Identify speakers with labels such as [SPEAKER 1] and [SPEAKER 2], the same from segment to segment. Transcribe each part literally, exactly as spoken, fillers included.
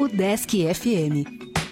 [SPEAKER 1] Udesc F M.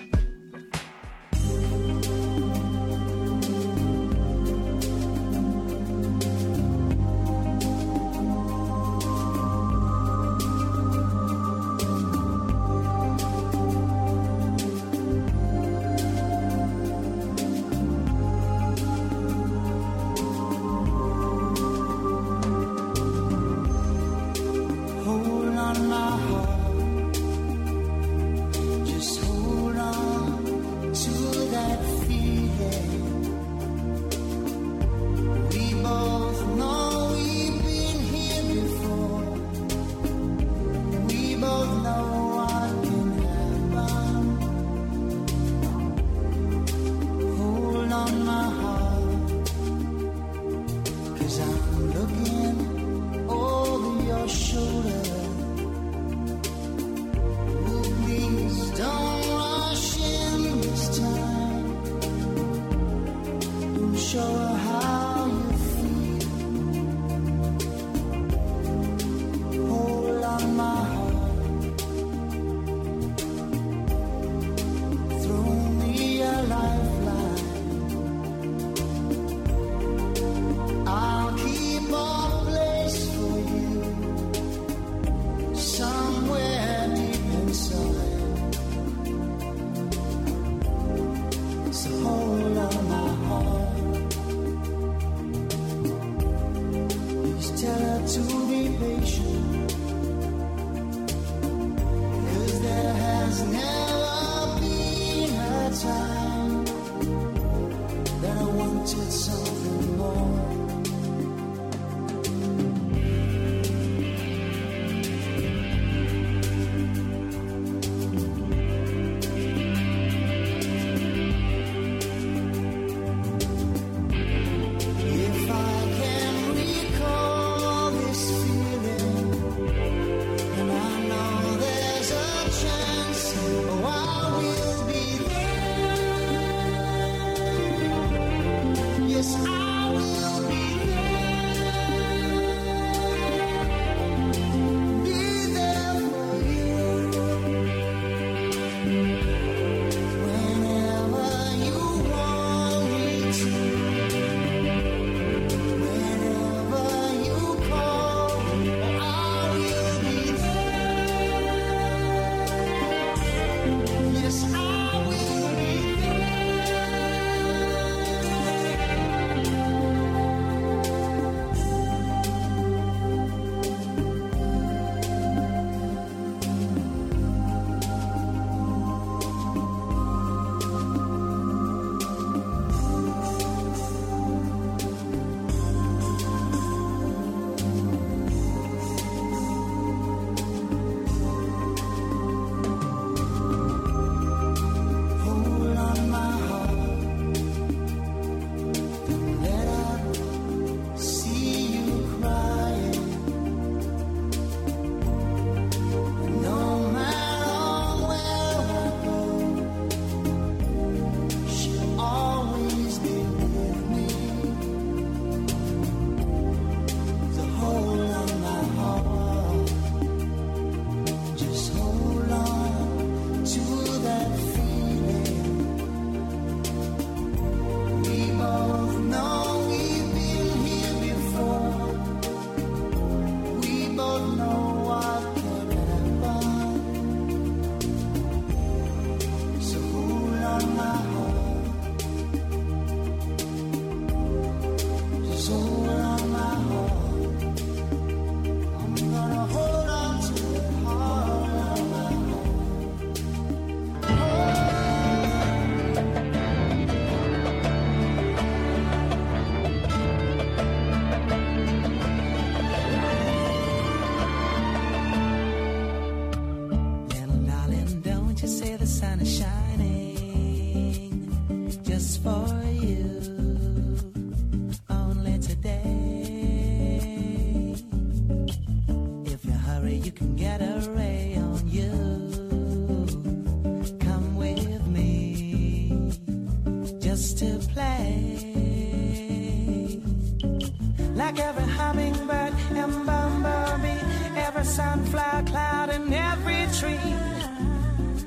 [SPEAKER 2] like every hummingbird and bumblebee, every sunflower cloud and every tree.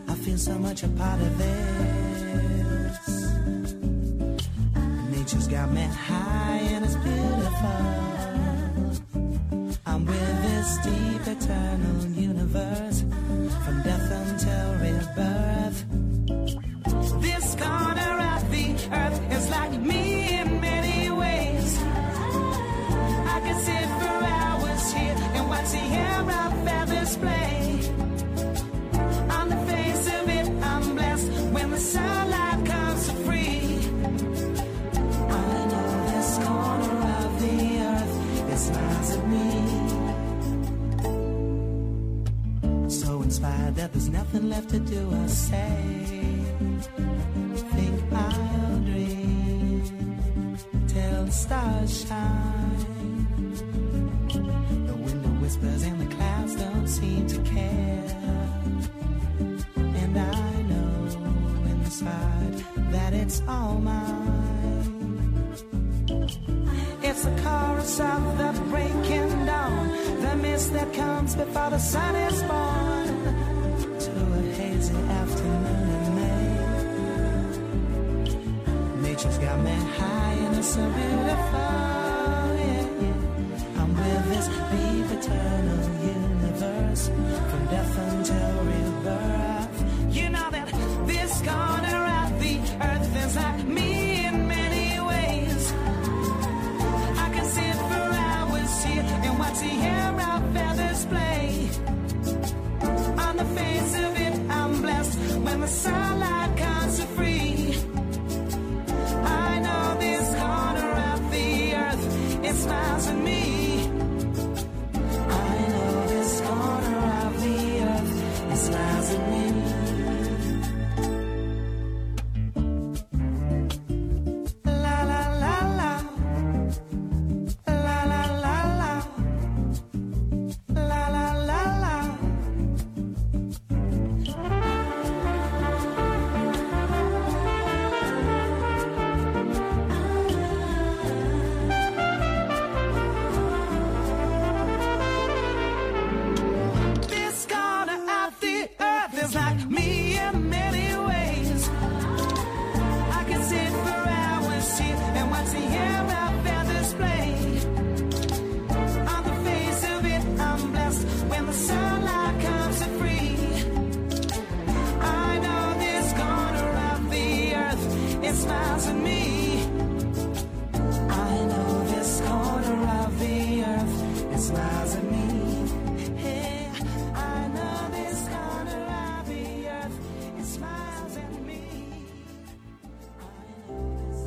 [SPEAKER 2] so much a part of this. Nature's got me high and it's beautiful. I'm with this deep eternal universe, from death until rebirth. This corner of the earth is like me in many ways. I can sit for hours here and watch the air of feathers play. On the face of it, I'm blessed when the sunlight comes so free. I know this corner of the earth, it smiles at me. So inspired that there's nothing left to do or say. Think I'll dream till the stars shine. The wind whispers and the clouds don't seem to care. And I know inside that it's all mine. It's the chorus of the breaking dawn, the mist that comes before the sun is born, to a hazy afternoon in May. Nature's got me high and it's so beautiful, yeah, yeah. I'm with this deep eternal universe, from death until rebirth. You know that this corner of the earth is like me in many ways. I can sit for hours here and watch the air of feathers play. On the face of it, I'm blessed when the sunlight comes so free. I know this corner of the earth, it smiles at me. I know this corner of the earth, it smiles at me. La la la la, la la la la, la la la la. This corner of the earth is like me in many ways. I can sit for hours here and watch the air of feathers play. On the face of it, I'm blessed when the sunlight comes so free. I know this corner of the earth, it smiles at me. I know this corner of the earth, it smiles at me. Hey, I know this corner of the earth, it smiles at me. I know this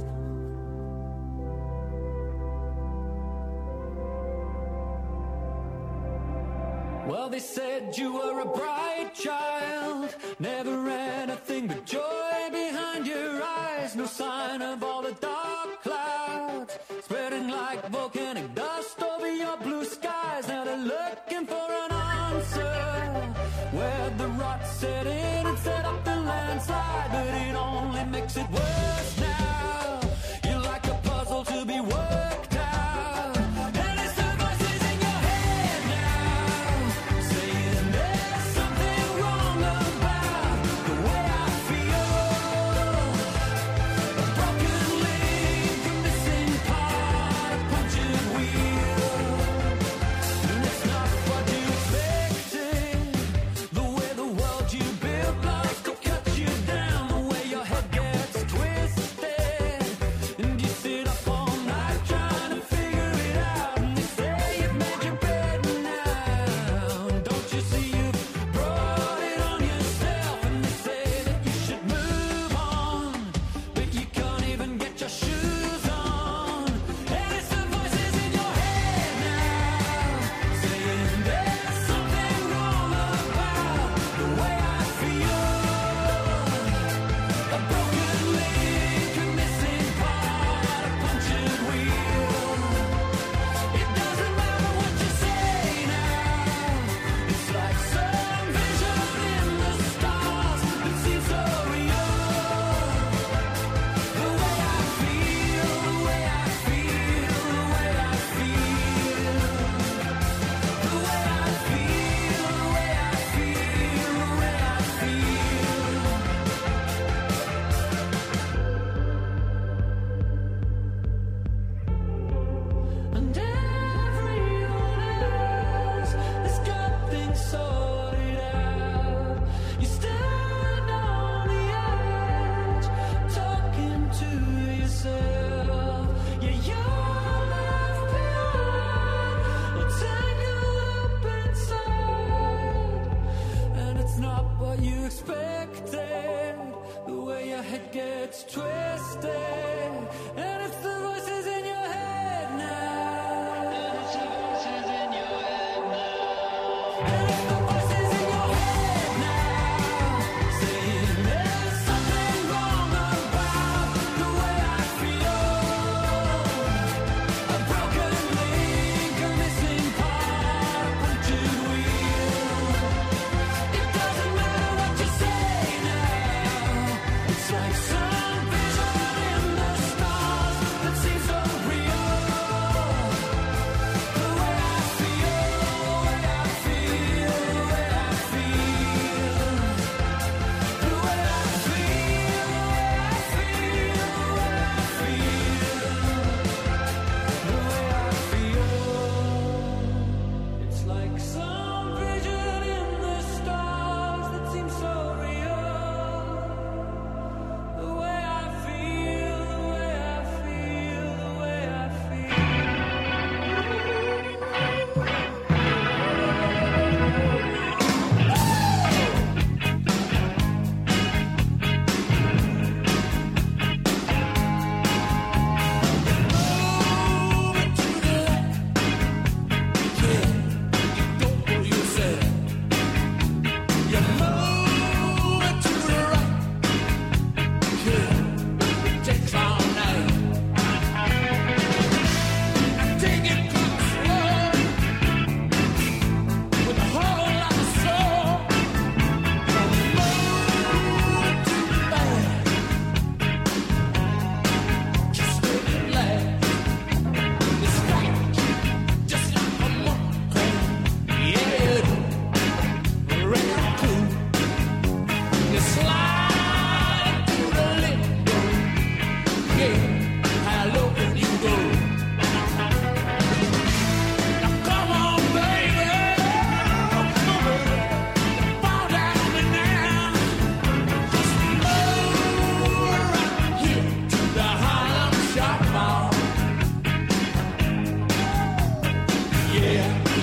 [SPEAKER 1] Well, they said you were a bright child, never anything but joy behind your eyes. No sign of all the dark clouds spreading like volcanic dust over your blue skies. Now they're looking for an answer where the rot set in and set up the landslide, but it only makes it worse now. You're like a puzzle to be worked out. And it's the voices in your head now saying there's something wrong about the way I feel. A broken link, a missing part, a punctured wheel. And it's not what you expected. The way the world you built loves to cut you down, the way your head gets twisted.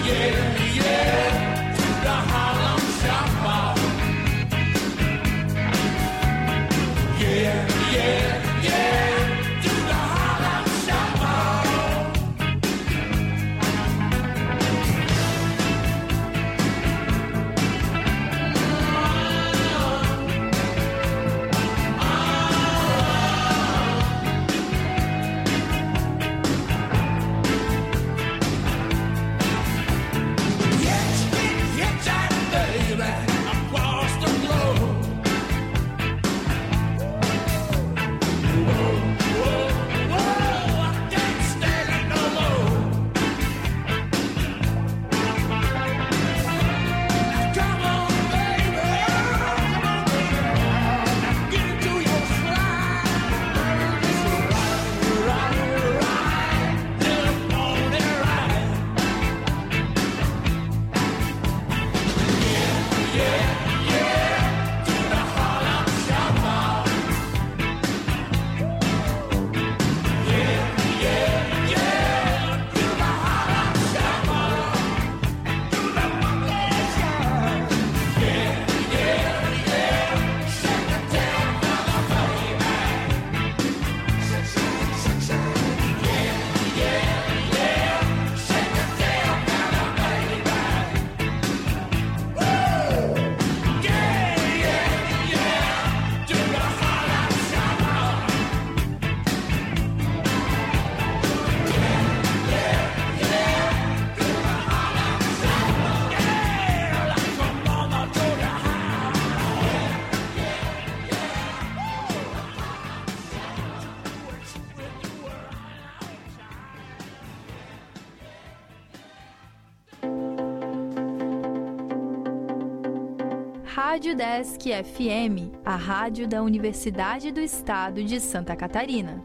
[SPEAKER 3] Rádio Desk F M, a rádio da Universidade do Estado de Santa Catarina.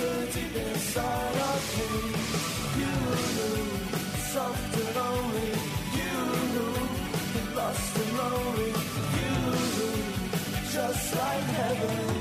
[SPEAKER 2] dirtiness all of me. You knew, soft and lonely. You knew, lost and lonely. You knew, just like heaven.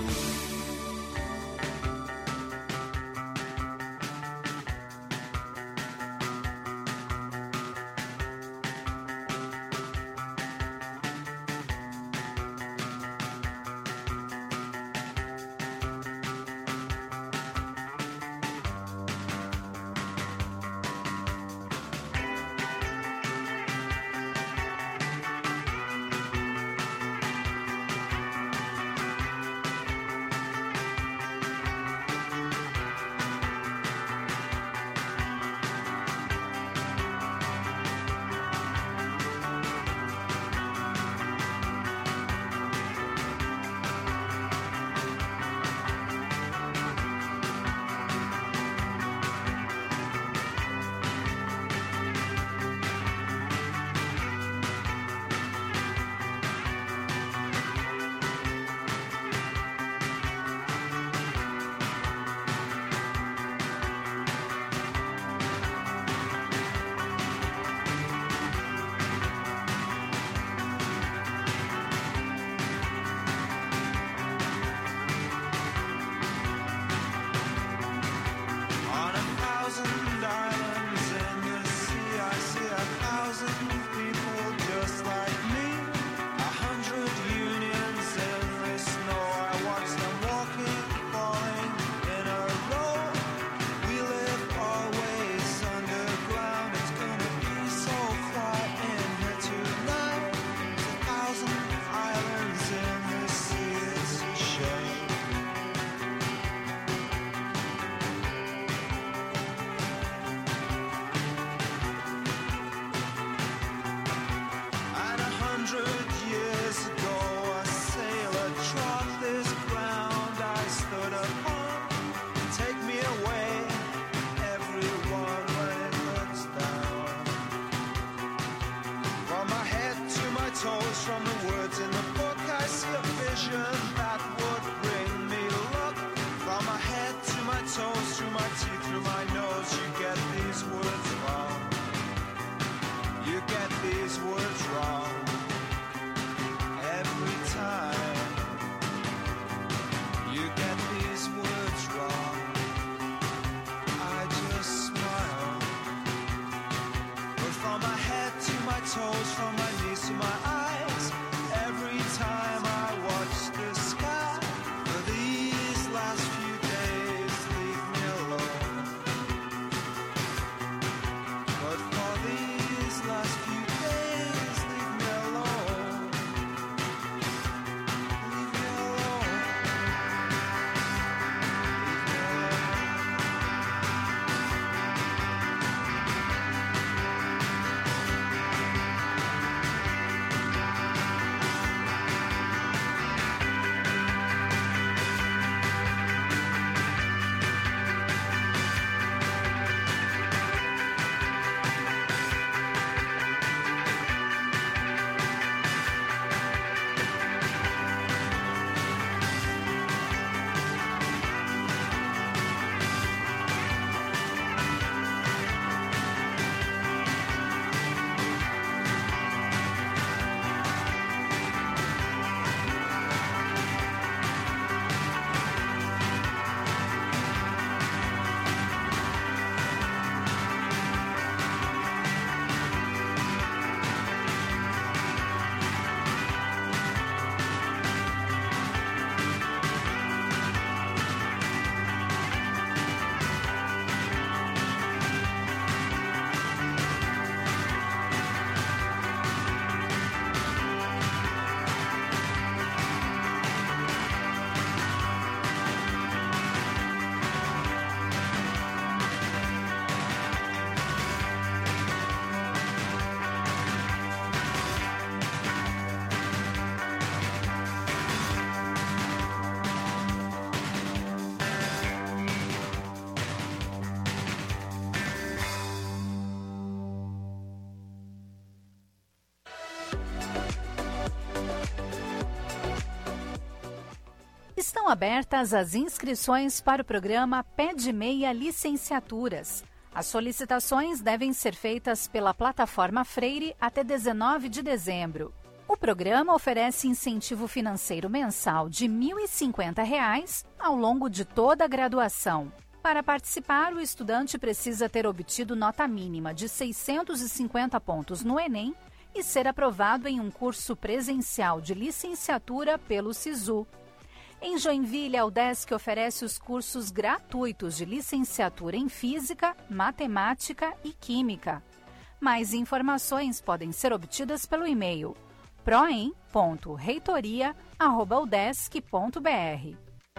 [SPEAKER 4] abertas as inscrições para o programa Pé de Meia Licenciaturas. As solicitações devem ser feitas pela plataforma Freire até dezenove de dezembro. O programa oferece incentivo financeiro mensal de mil e cinquenta reais ao longo de toda a graduação. Para participar, o estudante precisa ter obtido nota mínima de seiscentos e cinquenta pontos no Enem e ser aprovado em um curso presencial de licenciatura pelo SISU. Em Joinville, a UDESC oferece os cursos gratuitos de licenciatura em Física, Matemática e Química. Mais informações podem ser obtidas pelo e-mail proem ponto reitoria arroba udesc ponto br.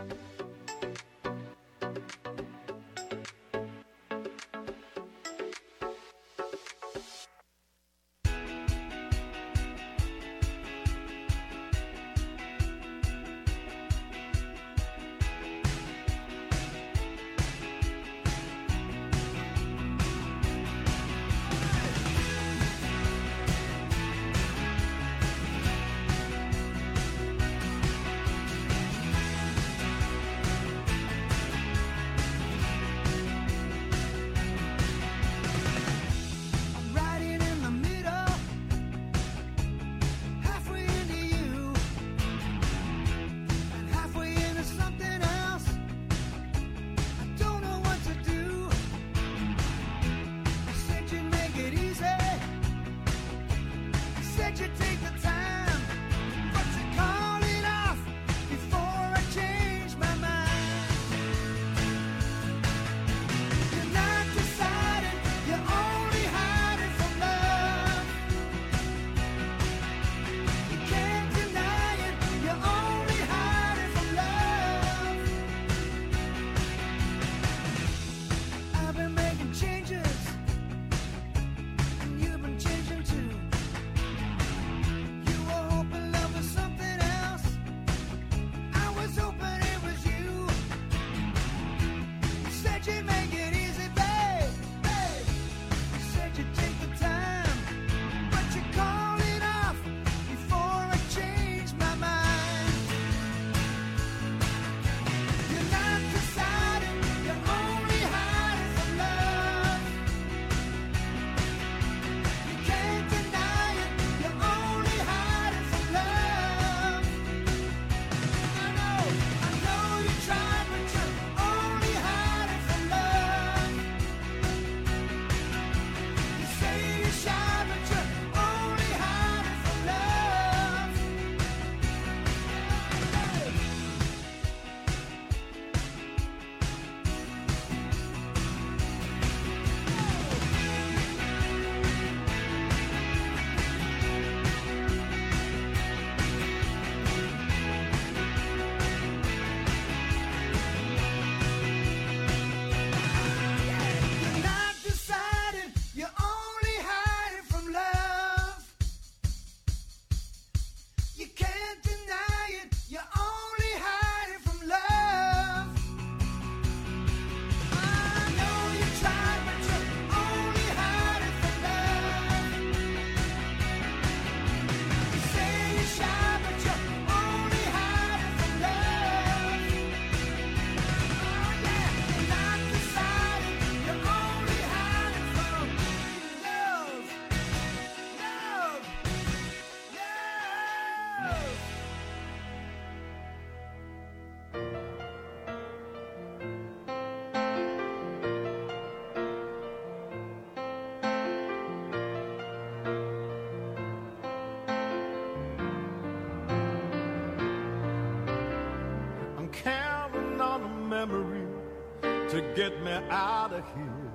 [SPEAKER 5] To get me out of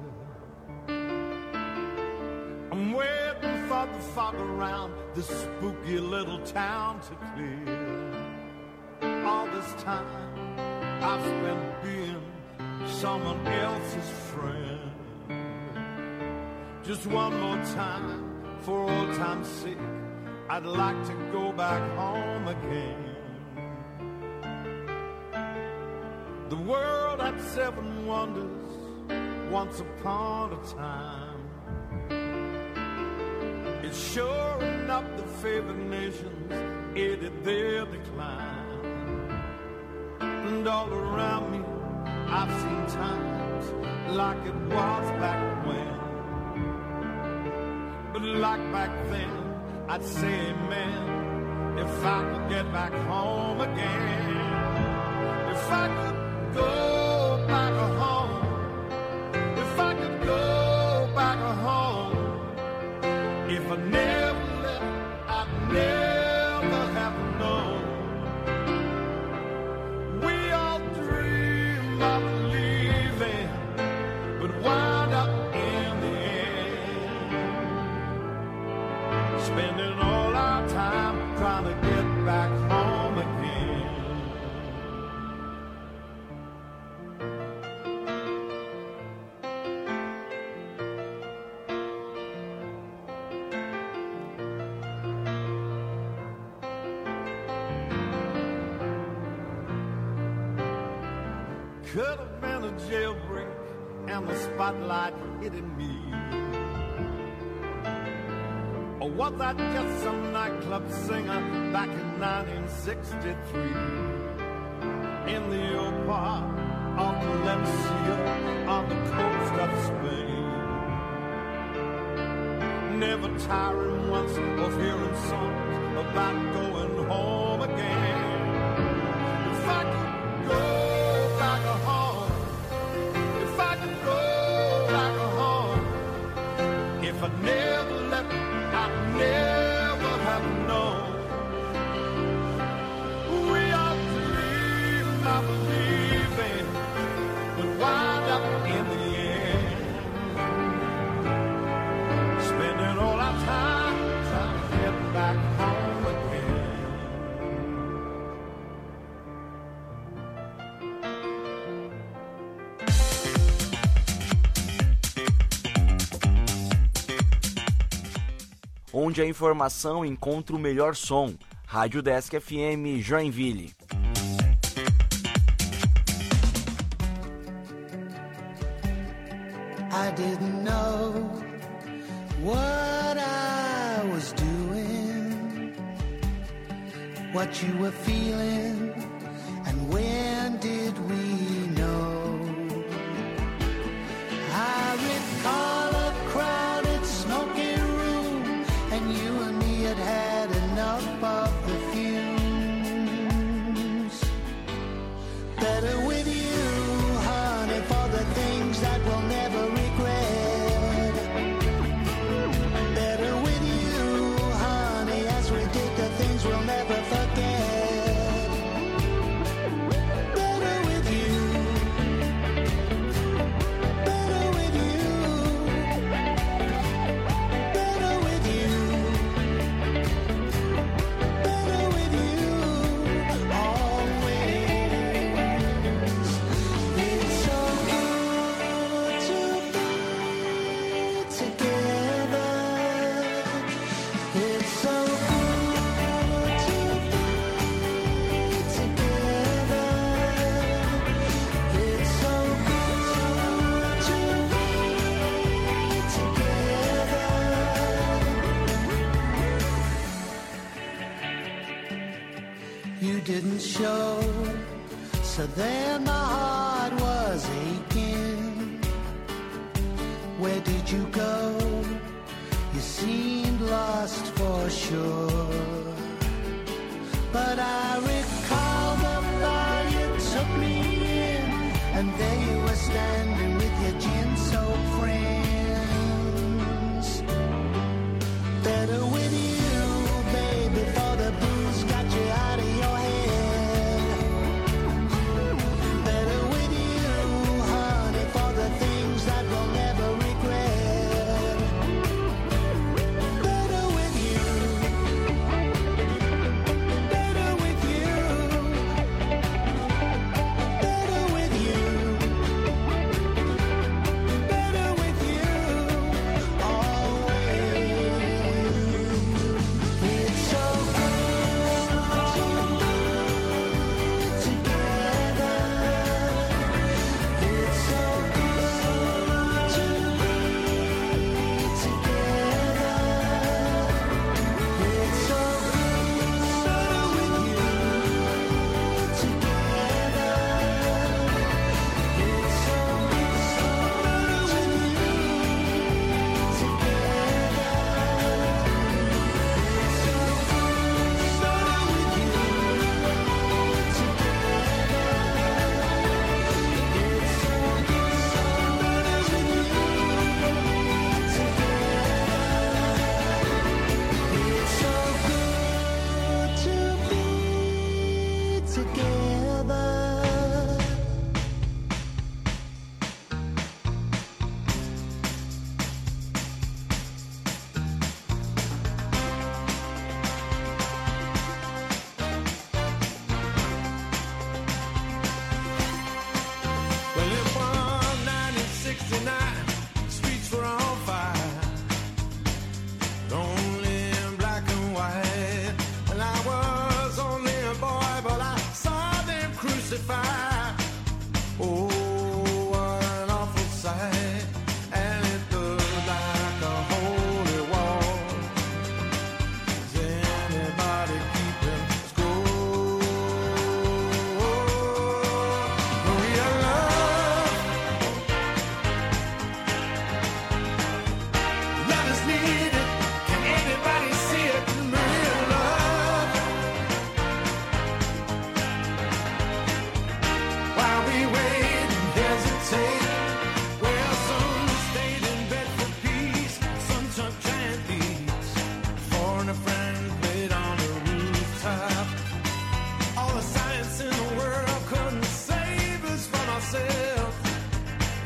[SPEAKER 5] here, I'm waiting for the fog around this spooky little town to clear. All this time I've spent being someone else's friend. Just one more time, for old time's sake, I'd like to go back home again. The world had seven wonders once upon a time. It's sure enough the favored nations aided their decline. And all around me I've seen times like it was back when. But like back then, I'd say amen if I could get back home again. If I could go back home, if I could go back home, if I never left, I'd never have known. We all dream of leaving, but wind up in the end, spending all our time trying to get back home again. Could have been a jailbreak and the spotlight hitting me. Or was I just some nightclub singer back in nineteen sixty-three? In the old part of Valencia on the coast of Spain. Never tiring once of hearing songs about going home again. If I could go back home, if I could go back home, if I never left, I'd never have known. We all dream of leaving, but wind up in the end, spending all our time trying to get back home again.
[SPEAKER 6] Onde a informação encontra o melhor som. Rádio Desk F M Joinville.
[SPEAKER 2] I didn't know what I was doing, what you were feeling, and when did we know? I recall a crowded, smoky room, and you and me had had enough of the fumes. Better with you, honey, for the things that we'll never regret. Better with you, honey, as we did the things we'll never forget. Better with you, better with you, better with you, better with you, always. It's so good to be together. It's so good to be together. It's so good to be together. You didn't show, so then my heart was aching. Where did you go? You seemed lost for sure. But I recall the bar you took me in, and there you were standing with your gin-soaked friends. Better with you, baby, for the booze got you out of your head. Better with you, honey, for the things that we'll never regret. Better with you, better with you, better with you, better with you, better with you, better with you,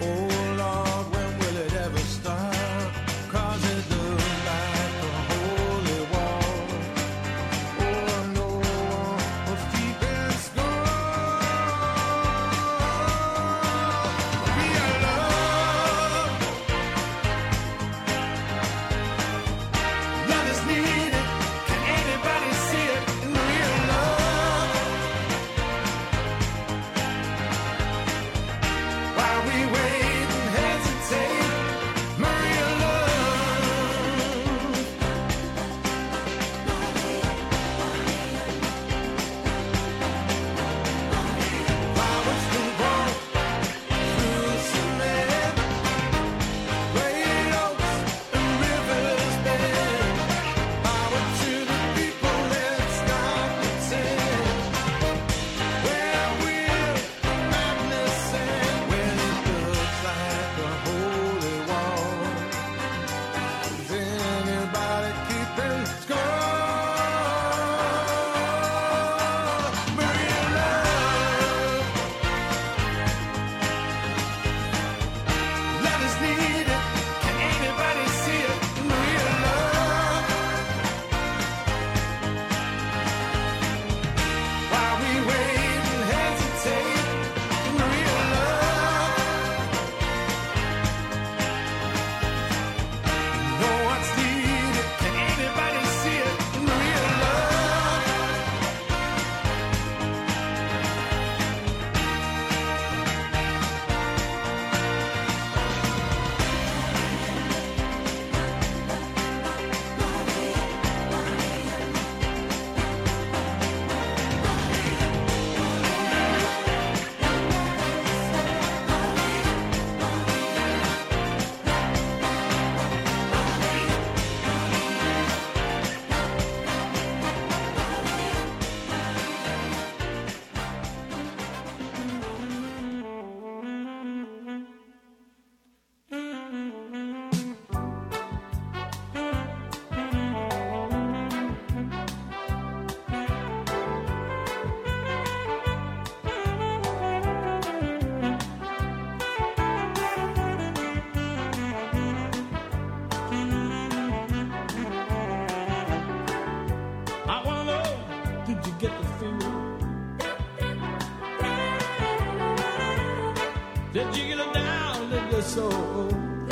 [SPEAKER 7] Did you get it down in your soul?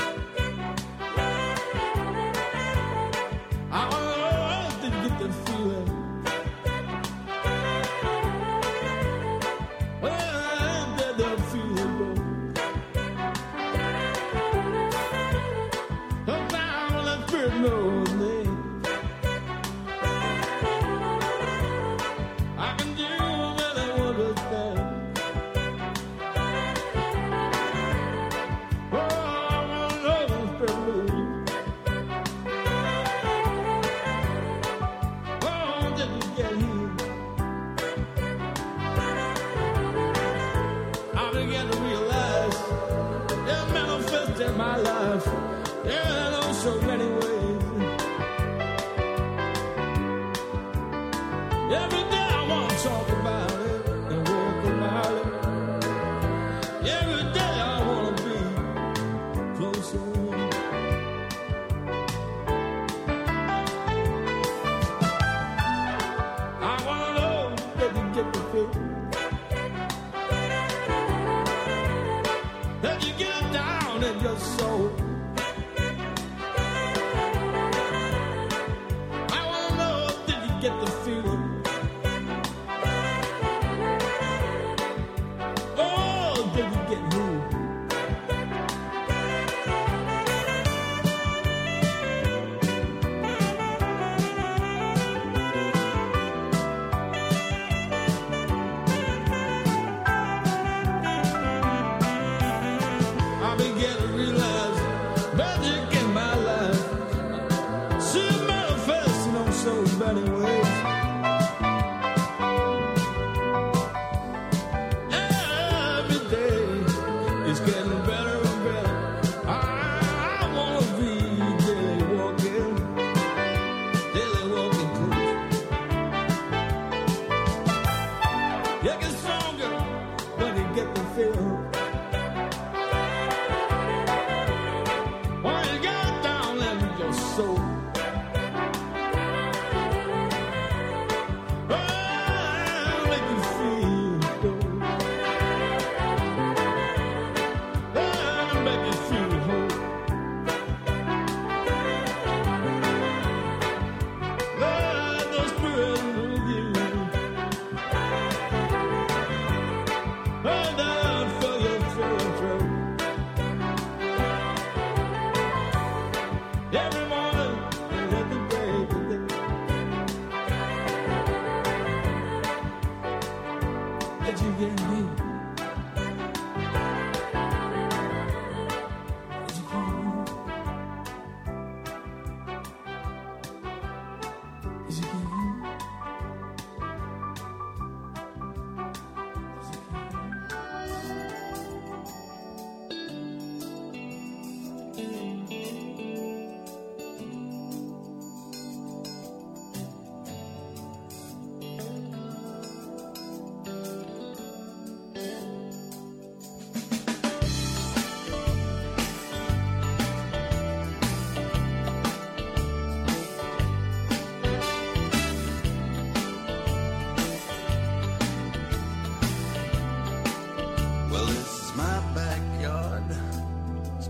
[SPEAKER 7] I oh, did you get the feeling? Well, did the feeling go? Come down, let spirit know me. I can do what I want to stand. In my life, yeah, in so many ways. Every day I want to talk about it and walk about it. Every day I want to be closer. I want to know that you get the feel. That you get it down in your soul. I want to know, did you get the feeling? Oh, did you get moved? I began to realize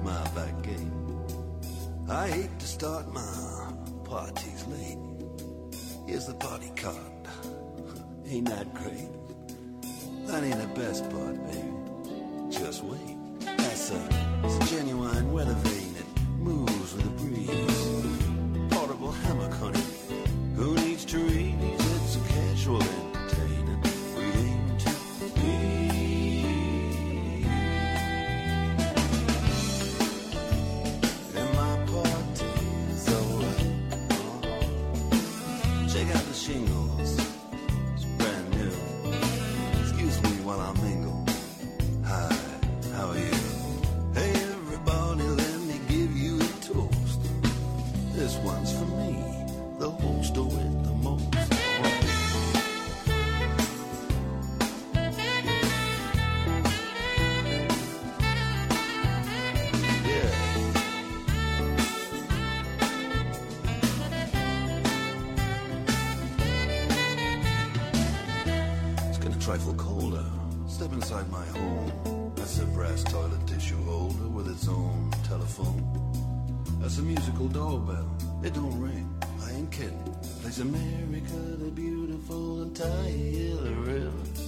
[SPEAKER 8] my back gate. I hate to start my parties late. Here's the party card. Ain't that great? That ain't the best part, baby. Just wait. That's a, it's a genuine weather vane. It moves with the breeze. Portable hammock, honey. Who needs to read these? It's a casual entertaining. We aim to be. And my party's alright. Check out the shingles. It's brand new. Excuse me while I mingle. Hi, how are you? Hey everybody, let me give you a toast. This one's for me, the host with the most. Yeah. It's getting a trifle colder. Step inside my home. That's a brass toilet tissue holder with its own telephone. That's a musical doorbell. It don't ring. I ain't kidding. Plays America the Beautiful and Tyler.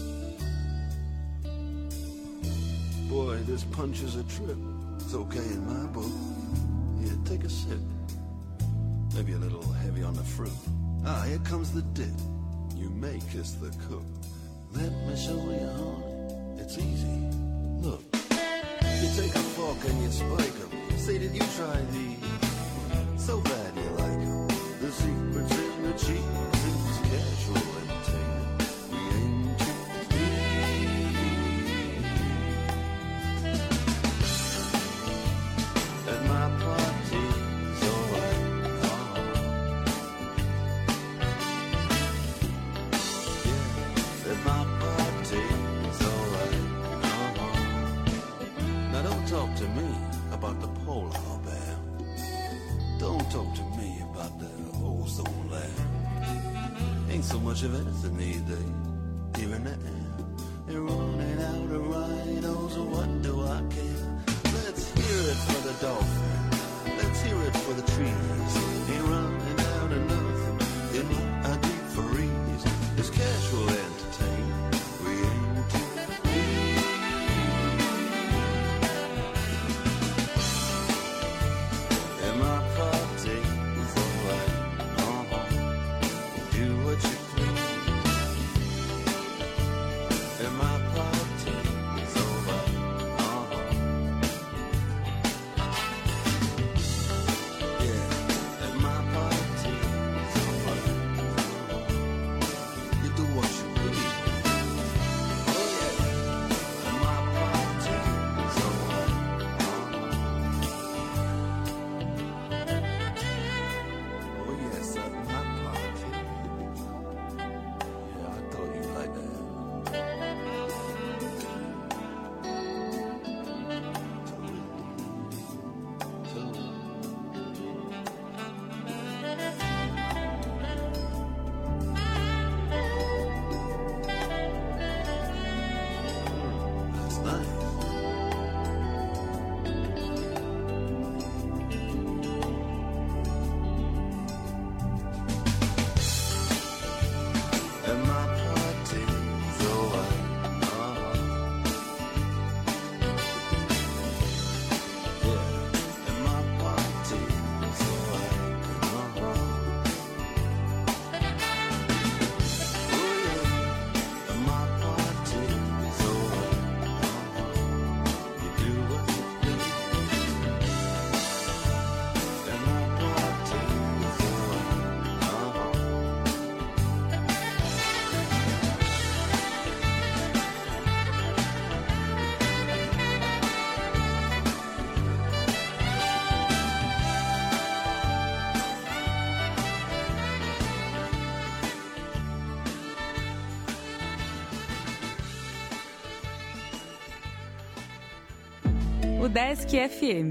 [SPEAKER 8] Boy, this punch is a trip. It's okay in my book. Here, take a sip. Maybe a little heavy on the fruit. Ah, here comes the dip. You may kiss the cook. Let me show you, honey. It's easy. Look. You take a fork and you spike 'em. Say, did you try these? So bad you like 'em. The secret's in the cheese. It's casual entertainment. We aim to be. At my party's alright. Uh-huh. Yeah, at my party's alright. Uh-huh. Now don't talk to me about the polar bear. Don't talk to me about the ozone layer. Ain't so much of anything these days. Here in the air, they're running out of rhinos. What do I care? Let's hear it for the dolphin. Let's hear it for the trees. Ain't running out of nothing in my deep freeze. It's casual entertainment. We aim to be. And my party is alright. Uh-huh. Do what you please. And my party is alright. Uh-huh. Yeah. And my party is alright. Uh-huh. You do what you please. Oh yeah. And my party is alright. Uh-huh. Oh yes, at my party. Yeah, I thought you'd like that. That's nice. And my party's alright. Uh-huh. Yeah. And my party's alright. Uh-huh. Oh yeah. And my party's alright. Uh-huh. You do what you please. And my party's alright. Uh-huh.
[SPEAKER 9] O Desk F M.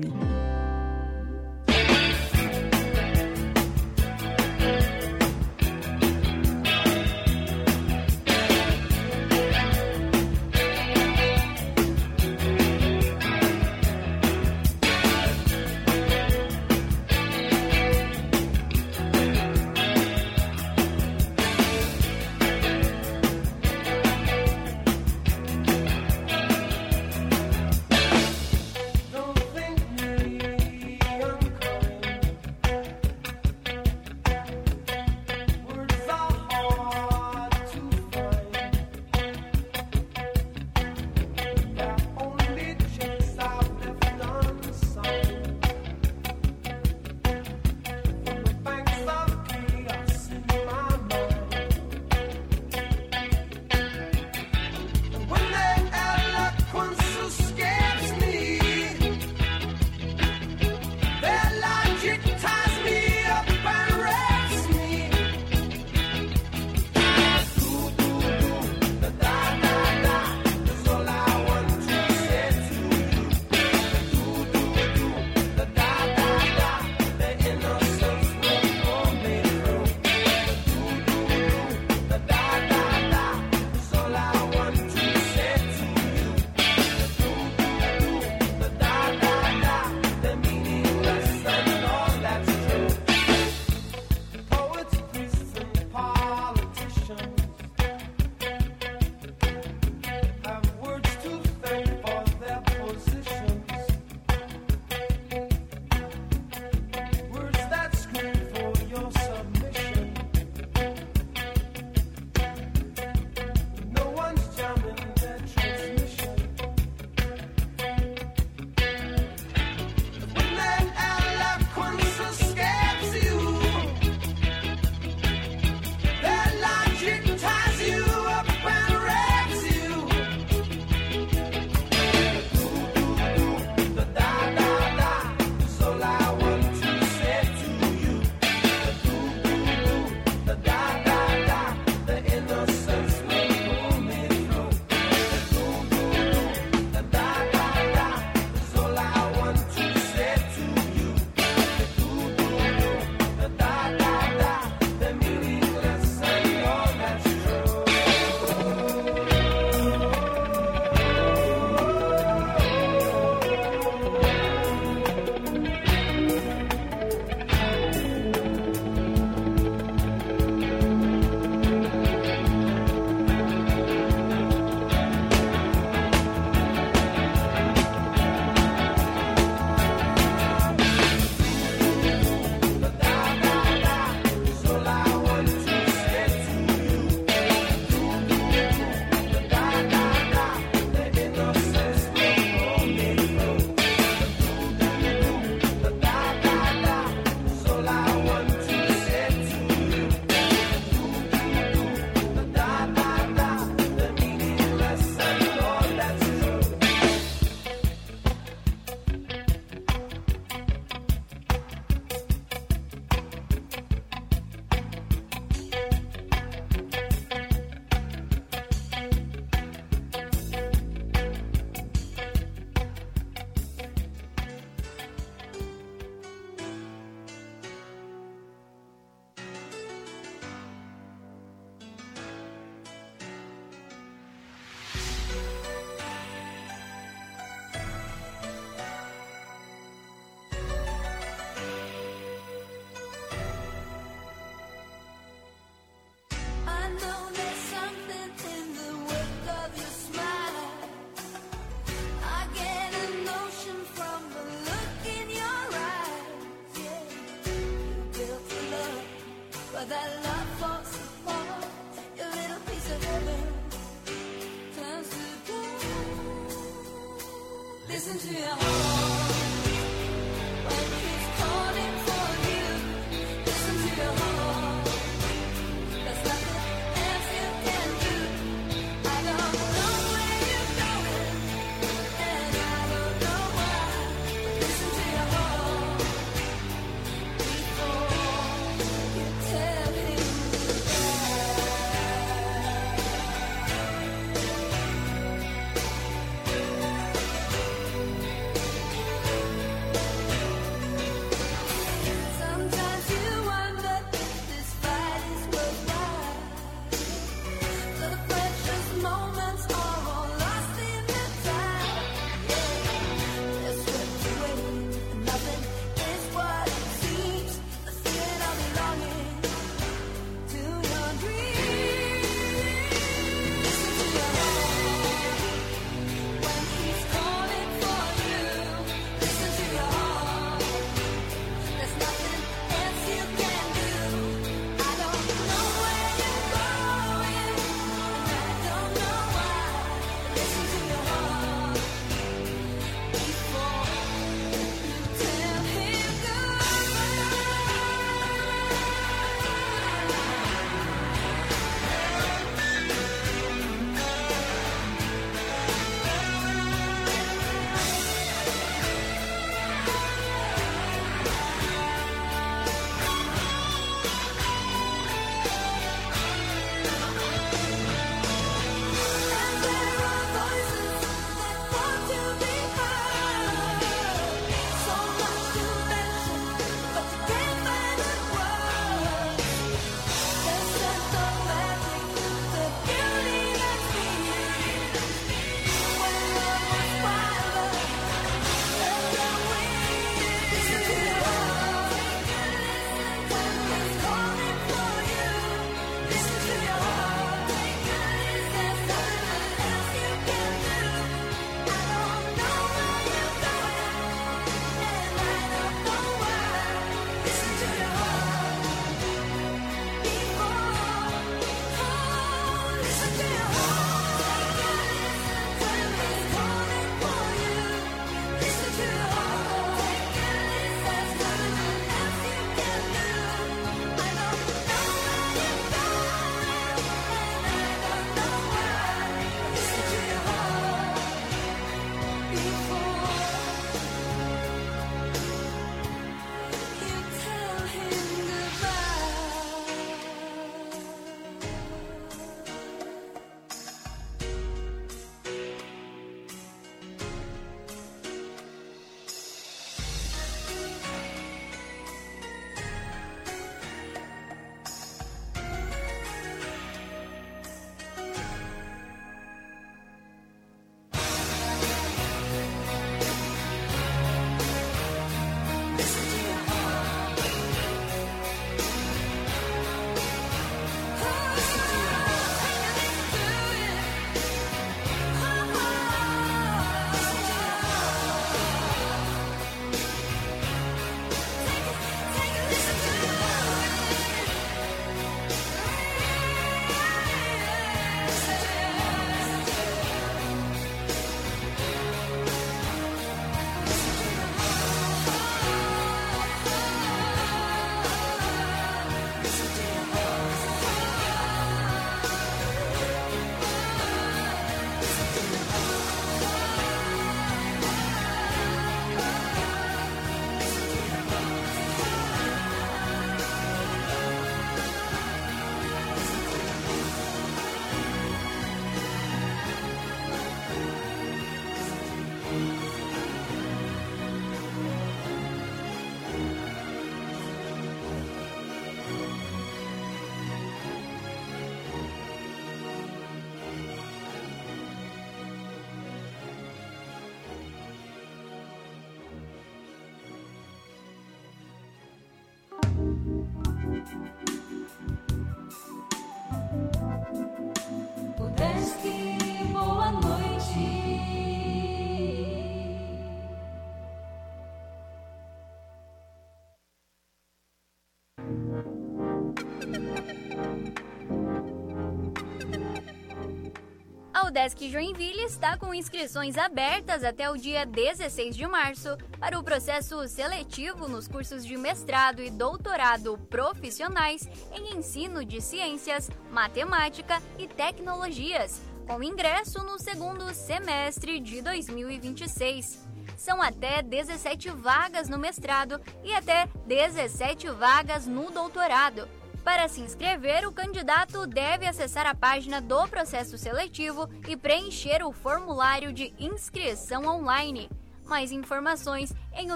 [SPEAKER 3] A UDESC Joinville está com inscrições abertas até o dia dezesseis de março para o processo seletivo nos cursos de mestrado e doutorado profissionais em ensino de ciências, matemática e tecnologias, com ingresso no segundo semestre de dois mil e vinte e seis. São até dezessete vagas no mestrado e até dezessete vagas no doutorado. Para se inscrever, o candidato deve acessar a página do processo seletivo e preencher o formulário de inscrição online. Mais informações em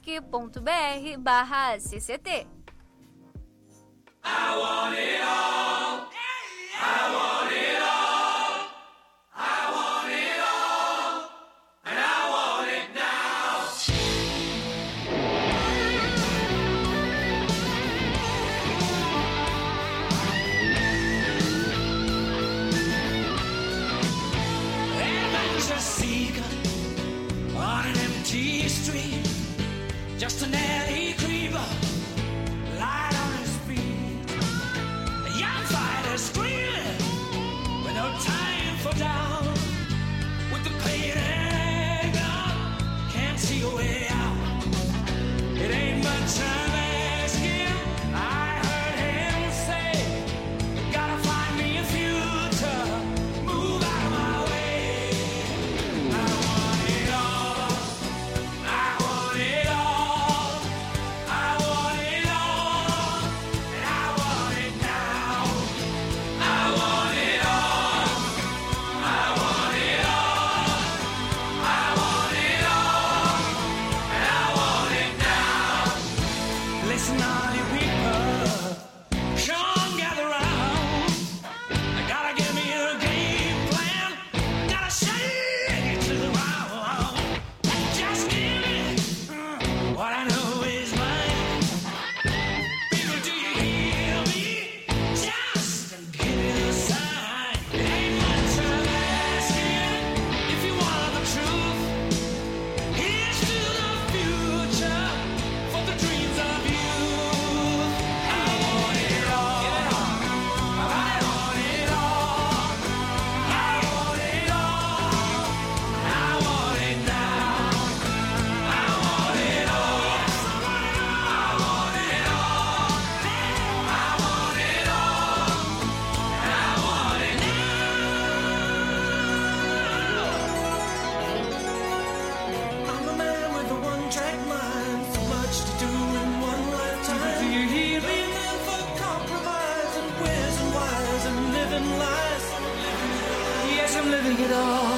[SPEAKER 3] udesc.br barra CCT. I want it all. I want it all. I want it all. And I want it now.
[SPEAKER 10] Heaven's a seeker on an empty street, just an alley creeper, light on his feet. A young fighter screaming with no time for doubt, with the pain and anger, can't see a way out. It ain't much I'm asking, I heard him say, gotta find me a future, move out of my way. I want it all, I want it all, I want it all, and I want it now. I want it all, I want it all, I want it all, and I want it now. Listen, all you people, come gather round. I gotta give me a game plan, gotta shake it to the ground. Just give me mm, what I know is mine. People, do you hear me? Just give me a sign. It ain't much I'm asking if you want the truth. Here's to the future for the dreams of youth. I want it all. I want it all. I want it all. I want it now. I want it all. I want it all. I want it all. I want it now. I'm a man with a one-track mind, so much to do in one lifetime. Do you hear me? Never compromise and where's and whys and living lies. Yes, I'm living it all.